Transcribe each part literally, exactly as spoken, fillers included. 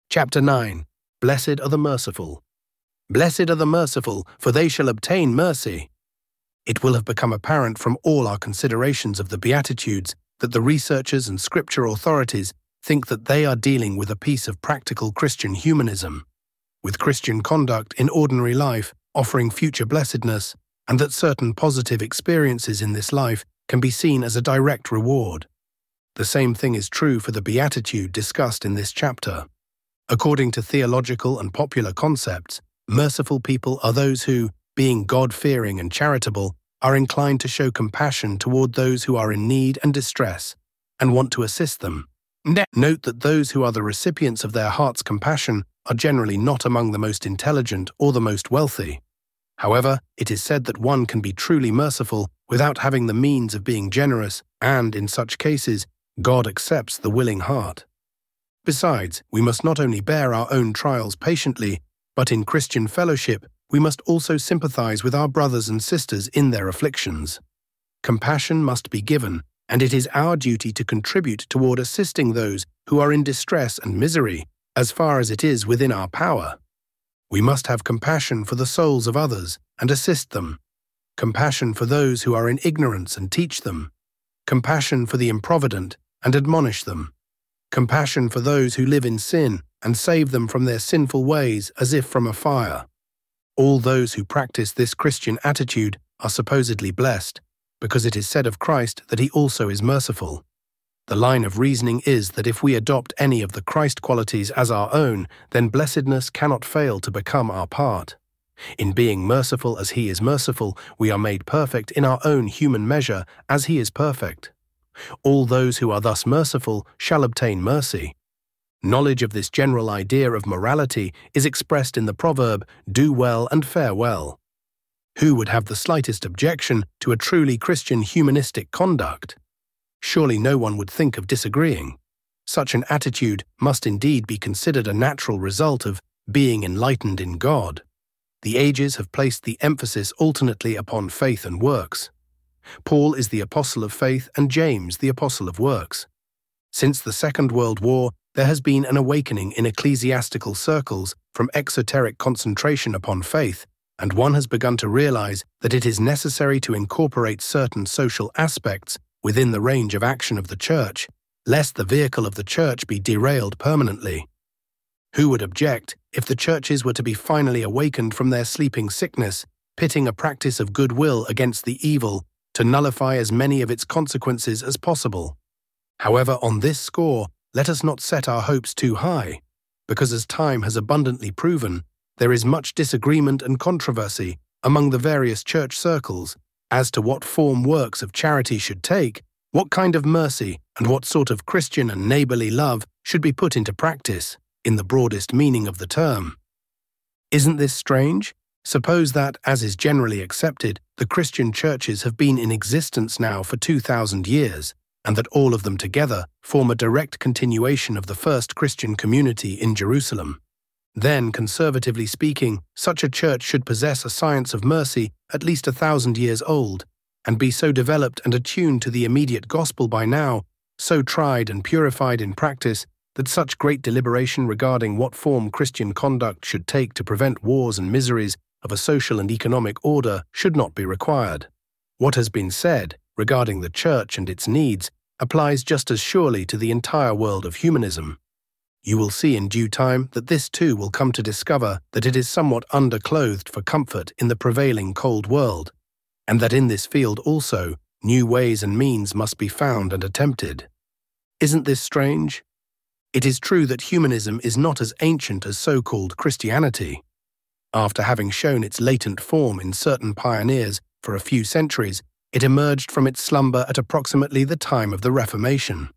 Chapter nine. Blessed are the merciful. Blessed are the merciful, for they shall obtain mercy. It will have become apparent from all our considerations of the Beatitudes that the researchers and scripture authorities think that they are dealing with a piece of practical Christian humanism, with Christian conduct in ordinary life offering future blessedness, and that certain positive experiences in this life can be seen as a direct reward. The same thing is true for the beatitude discussed in this chapter. According to theological and popular concepts, merciful people are those who, being God-fearing and charitable, are inclined to show compassion toward those who are in need and distress, and want to assist them. Note that those who are the recipients of their heart's compassion are generally not among the most intelligent or the most wealthy. However, it is said that one can be truly merciful without having the means of being generous, and, in such cases, God accepts the willing heart. Besides, we must not only bear our own trials patiently, but in Christian fellowship, we must also sympathize with our brothers and sisters in their afflictions. Compassion must be given, and it is our duty to contribute toward assisting those who are in distress and misery, as far as it is within our power. We must have compassion for the souls of others and assist them, compassion for those who are in ignorance and teach them, compassion for the improvident and admonish them, compassion for those who live in sin and save them from their sinful ways as if from a fire. All those who practice this Christian attitude are supposedly blessed, because it is said of Christ that he also is merciful. The line of reasoning is that if we adopt any of the Christ qualities as our own, then blessedness cannot fail to become our part. In being merciful as he is merciful, we are made perfect in our own human measure as he is perfect. All those who are thus merciful shall obtain mercy. Knowledge of this general idea of morality is expressed in the proverb, "Do well and fare well." Who would have the slightest objection to a truly Christian humanistic conduct? Surely no one would think of disagreeing. Such an attitude must indeed be considered a natural result of being enlightened in God. The ages have placed the emphasis alternately upon faith and works. Paul is the apostle of faith and James the apostle of works. Since the Second World War, there has been an awakening in ecclesiastical circles from exoteric concentration upon faith, and one has begun to realize that it is necessary to incorporate certain social aspects within the range of action of the Church, lest the vehicle of the Church be derailed permanently. Who would object if the churches were to be finally awakened from their sleeping sickness, pitting a practice of goodwill against the evil to nullify as many of its consequences as possible? However, on this score, let us not set our hopes too high, because as time has abundantly proven, there is much disagreement and controversy among the various church circles as to what form works of charity should take, what kind of mercy and what sort of Christian and neighborly love should be put into practice, in the broadest meaning of the term. Isn't this strange? Suppose that, as is generally accepted, the Christian churches have been in existence now for two thousand years, and that all of them together form a direct continuation of the first Christian community in Jerusalem. Then, conservatively speaking, such a church should possess a science of mercy at least a thousand years old, and be so developed and attuned to the immediate gospel by now, so tried and purified in practice, that such great deliberation regarding what form Christian conduct should take to prevent wars and miseries of a social and economic order should not be required. What has been said regarding the Church and its needs applies just as surely to the entire world of humanism. You will see in due time that this too will come to discover that it is somewhat underclothed for comfort in the prevailing cold world, and that in this field also new ways and means must be found and attempted. Isn't this strange? It is true that humanism is not as ancient as so-called Christianity. After having shown its latent form in certain pioneers for a few centuries, it emerged from its slumber at approximately the time of the Reformation.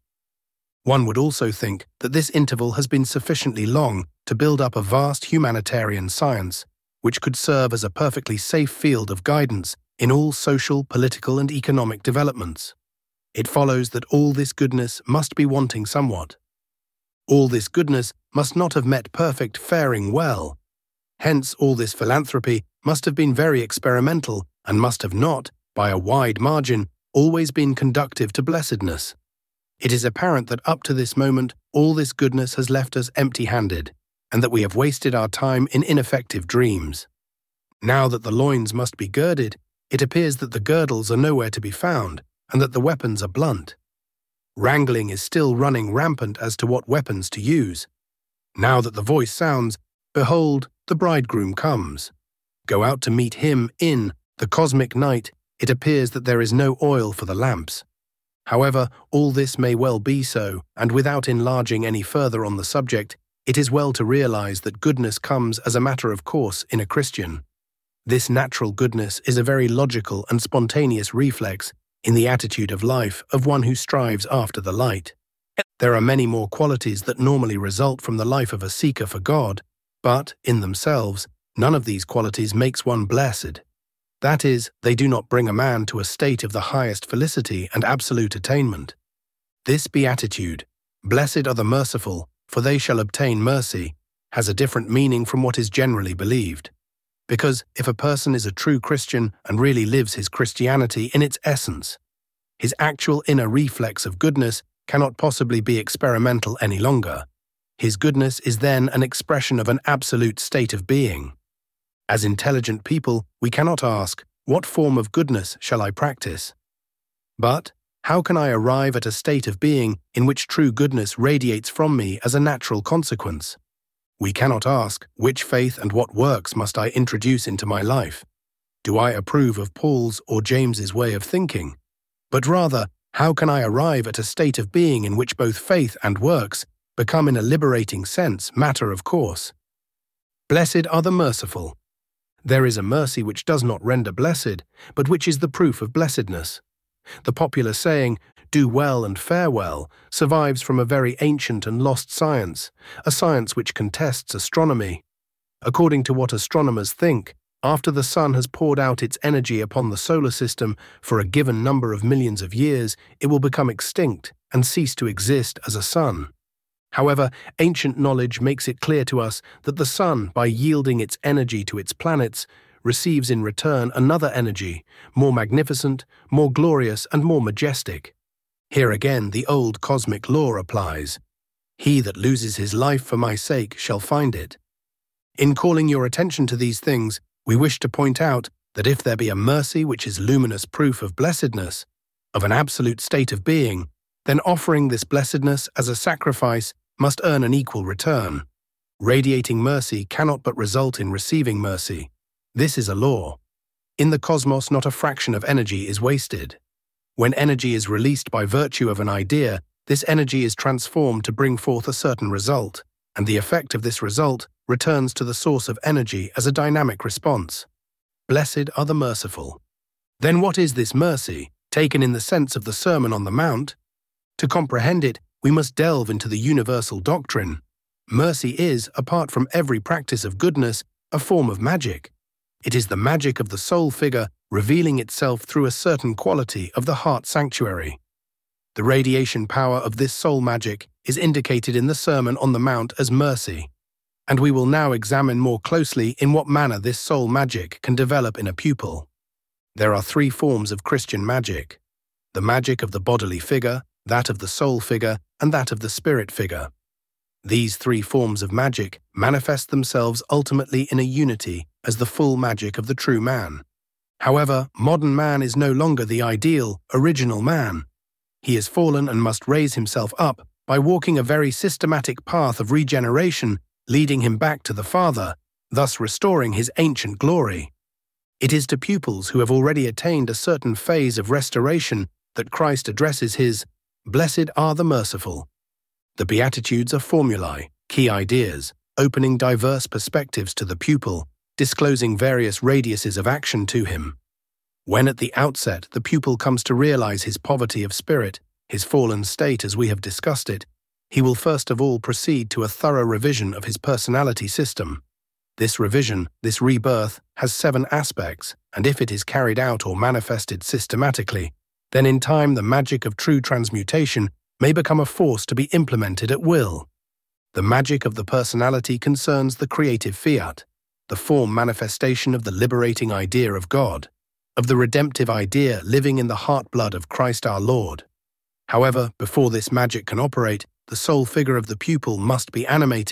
One would also think that this interval has been sufficiently long to build up a vast humanitarian science, which could serve as a perfectly safe field of guidance in all social, political, and economic developments. It follows that all this goodness must be wanting somewhat. All this goodness must not have met perfect faring well. Hence, all this philanthropy must have been very experimental and must have not, by a wide margin, always been conducive to blessedness. It is apparent that up to this moment all this goodness has left us empty-handed, and that we have wasted our time in ineffective dreams. Now that the loins must be girded, it appears that the girdles are nowhere to be found, and that the weapons are blunt. Wrangling is still running rampant as to what weapons to use. Now that the voice sounds, behold, the bridegroom comes. Go out to meet him in the cosmic night. It appears that there is no oil for the lamps. However, all this may well be so, and without enlarging any further on the subject, it is well to realize that goodness comes as a matter of course in a Christian. This natural goodness is a very logical and spontaneous reflex in the attitude of life of one who strives after the light. There are many more qualities that normally result from the life of a seeker for God, but, in themselves, none of these qualities makes one blessed. That is, they do not bring a man to a state of the highest felicity and absolute attainment. This beatitude, "Blessed are the merciful, for they shall obtain mercy," has a different meaning from what is generally believed. Because if a person is a true Christian and really lives his Christianity in its essence, his actual inner reflex of goodness cannot possibly be experimental any longer. His goodness is then an expression of an absolute state of being. As intelligent people, we cannot ask, "What form of goodness shall I practice?" But, "How can I arrive at a state of being in which true goodness radiates from me as a natural consequence?" We cannot ask, "Which faith and what works must I introduce into my life? Do I approve of Paul's or James's way of thinking?" But rather, "How can I arrive at a state of being in which both faith and works become in a liberating sense matter of course?" Blessed are the merciful. There is a mercy which does not render blessed, but which is the proof of blessedness. The popular saying, "Do well and fare well," survives from a very ancient and lost science, a science which contests astronomy. According to what astronomers think, after the sun has poured out its energy upon the solar system for a given number of millions of years, it will become extinct and cease to exist as a sun. However, ancient knowledge makes it clear to us that the sun, by yielding its energy to its planets, receives in return another energy, more magnificent, more glorious, and more majestic. Here again the old cosmic law applies. "He that loses his life for my sake shall find it." In calling your attention to these things, we wish to point out that if there be a mercy which is luminous proof of blessedness, of an absolute state of being, then offering this blessedness as a sacrifice must earn an equal return. Radiating mercy cannot but result in receiving mercy. This is a law. In the cosmos, not a fraction of energy is wasted. When energy is released by virtue of an idea, this energy is transformed to bring forth a certain result, and the effect of this result returns to the source of energy as a dynamic response. Blessed are the merciful. Then what is this mercy, taken in the sense of the Sermon on the Mount? To comprehend it, we must delve into the universal doctrine. Mercy is, apart from every practice of goodness, a form of magic. It is the magic of the soul figure revealing itself through a certain quality of the heart sanctuary. The radiation power of this soul magic is indicated in the Sermon on the Mount as mercy, and we will now examine more closely in what manner this soul magic can develop in a pupil. There are three forms of Christian magic: the magic of the bodily figure, that of the soul figure, and that of the spirit figure. These three forms of magic manifest themselves ultimately in a unity as the full magic of the true man. However, modern man is no longer the ideal, original man. He has fallen and must raise himself up by walking a very systematic path of regeneration, leading him back to the Father, thus restoring his ancient glory. It is to pupils who have already attained a certain phase of restoration that Christ addresses his "Blessed are the merciful." The Beatitudes are formulae, key ideas, opening diverse perspectives to the pupil, disclosing various radiuses of action to him. When at the outset the pupil comes to realize his poverty of spirit, his fallen state as we have discussed it, he will first of all proceed to a thorough revision of his personality system. This revision, this rebirth, has seven aspects, and if it is carried out or manifested systematically, then in time the magic of true transmutation may become a force to be implemented at will. The magic of the personality concerns the creative fiat, the form manifestation of the liberating idea of God, of the redemptive idea living in the heart-blood of Christ our Lord. However, before this magic can operate, the soul figure of the pupil must be animated,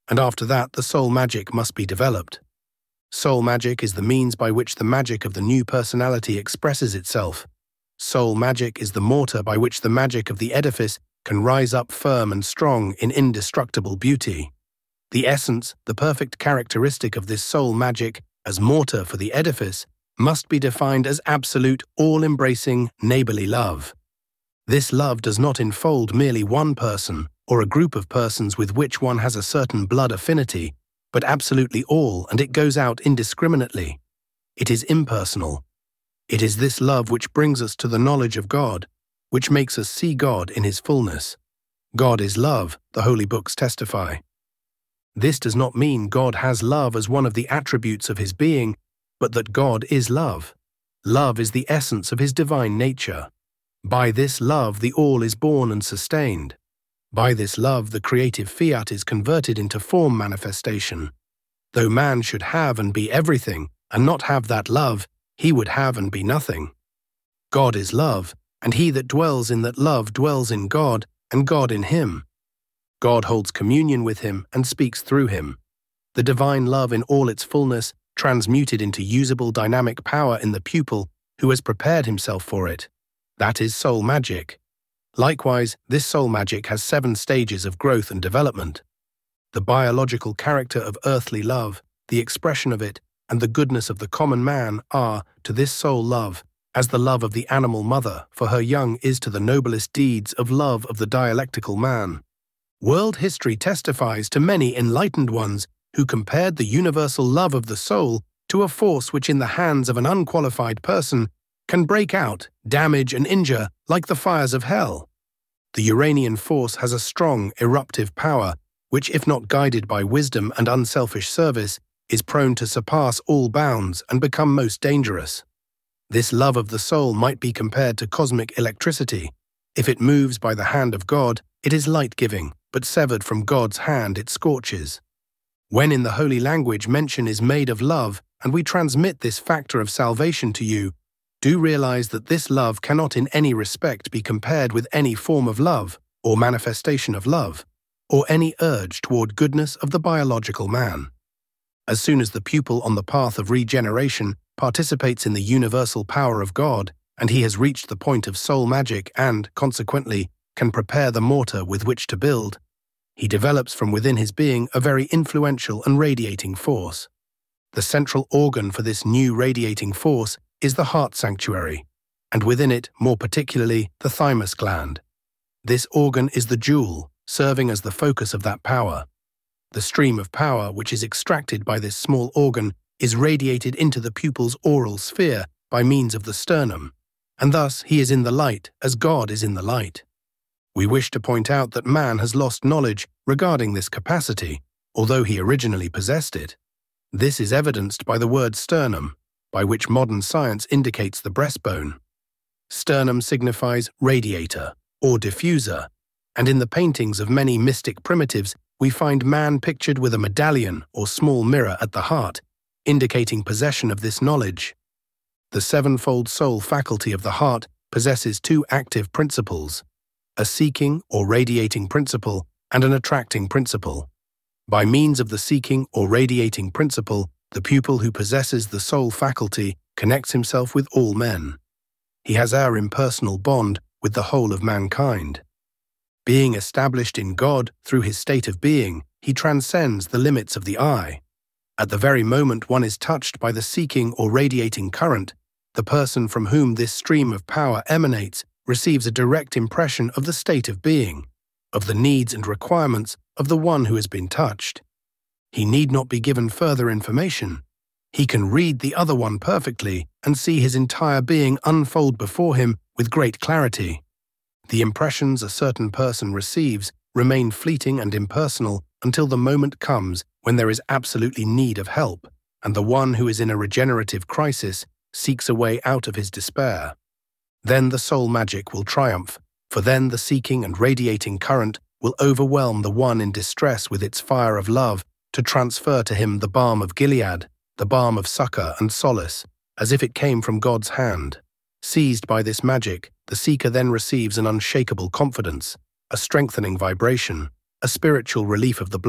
and after that the soul magic must be developed. Soul magic is the means by which the magic of the new personality expresses itself. Soul magic is the mortar by which the magic of the edifice can rise up firm and strong in indestructible beauty. The essence, the perfect characteristic of this soul magic as mortar for the edifice, must be defined as absolute, all-embracing, neighborly love. This love does not enfold merely one person or a group of persons with which one has a certain blood affinity, but absolutely all, and it goes out indiscriminately. It is impersonal. It is this love which brings us to the knowledge of God, which makes us see God in His fullness. God is love, the holy books testify. This does not mean God has love as one of the attributes of His being, but that God is love. Love is the essence of His divine nature. By this love the all is born and sustained. By this love the creative fiat is converted into form manifestation. Though man should have and be everything, and not have that love, he would have and be nothing. God is love, and he that dwells in that love dwells in God, and God in him. God holds communion with him and speaks through him. The divine love in all its fullness, transmuted into usable dynamic power in the pupil who has prepared himself for it. That is soul magic. Likewise, this soul magic has seven stages of growth and development. The biological character of earthly love, the expression of it, and the goodness of the common man are, to this soul love, as the love of the animal mother for her young is to the noblest deeds of love of the dialectical man. World history testifies to many enlightened ones who compared the universal love of the soul to a force which in the hands of an unqualified person can break out, damage and injure like the fires of hell. The Uranian force has a strong, eruptive power, which if not guided by wisdom and unselfish service, is prone to surpass all bounds and become most dangerous. This love of the soul might be compared to cosmic electricity. If it moves by the hand of God, it is light-giving, but severed from God's hand it scorches. When in the holy language mention is made of love, and we transmit this factor of salvation to you, do realize that this love cannot in any respect be compared with any form of love, or manifestation of love, or any urge toward goodness of the biological man. As soon as the pupil on the path of regeneration participates in the universal power of God, and he has reached the point of soul magic and, consequently, can prepare the mortar with which to build, he develops from within his being a very influential and radiating force. The central organ for this new radiating force is the heart sanctuary, and within it, more particularly, the thymus gland. This organ is the jewel, serving as the focus of that power. The stream of power which is extracted by this small organ is radiated into the pupil's oral sphere by means of the sternum, and thus he is in the light as God is in the light. We wish to point out that man has lost knowledge regarding this capacity, although he originally possessed it. This is evidenced by the word sternum, by which modern science indicates the breastbone. Sternum signifies radiator, or diffuser, and in the paintings of many mystic primitives we find man pictured with a medallion or small mirror at the heart, indicating possession of this knowledge. The sevenfold soul faculty of the heart possesses two active principles, a seeking or radiating principle and an attracting principle. By means of the seeking or radiating principle, the pupil who possesses the soul faculty connects himself with all men. He has our impersonal bond with the whole of mankind. Being established in God through his state of being, he transcends the limits of the eye. At the very moment one is touched by the seeking or radiating current, the person from whom this stream of power emanates receives a direct impression of the state of being, of the needs and requirements of the one who has been touched. He need not be given further information. He can read the other one perfectly and see his entire being unfold before him with great clarity. The impressions a certain person receives remain fleeting and impersonal until the moment comes when there is absolutely need of help, and the one who is in a regenerative crisis seeks a way out of his despair. Then the soul magic will triumph, for then the seeking and radiating current will overwhelm the one in distress with its fire of love to transfer to him the balm of Gilead, the balm of succor and solace, as if it came from God's hand. Seized by this magic, the seeker then receives an unshakable confidence, a strengthening vibration, a spiritual relief of the blood,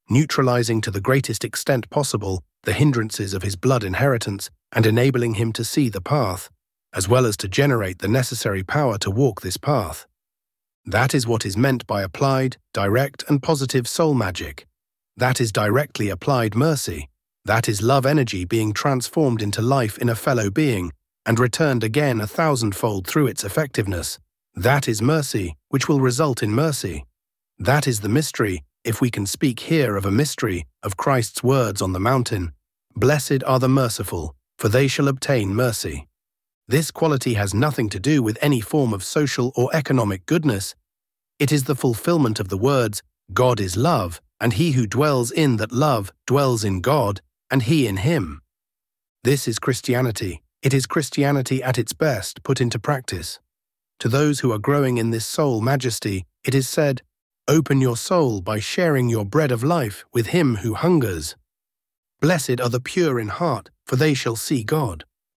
neutralizing to the greatest extent possible the hindrances of his blood inheritance and enabling him to see the path, as well as to generate the necessary power to walk this path. That is what is meant by applied, direct, and positive soul magic. That is directly applied mercy. That is love energy being transformed into life in a fellow being and returned again a thousandfold through its effectiveness. That is mercy, which will result in mercy. That is the mystery, if we can speak here of a mystery, of Christ's words on the mountain. Blessed are the merciful, for they shall obtain mercy. This quality has nothing to do with any form of social or economic goodness. It is the fulfillment of the words, God is love, and he who dwells in that love dwells in God, and he in him. This is Christianity. It is Christianity at its best put into practice. To those who are growing in this soul majesty, it is said, open your soul by sharing your bread of life with him who hungers. Blessed are the pure in heart, for they shall see God.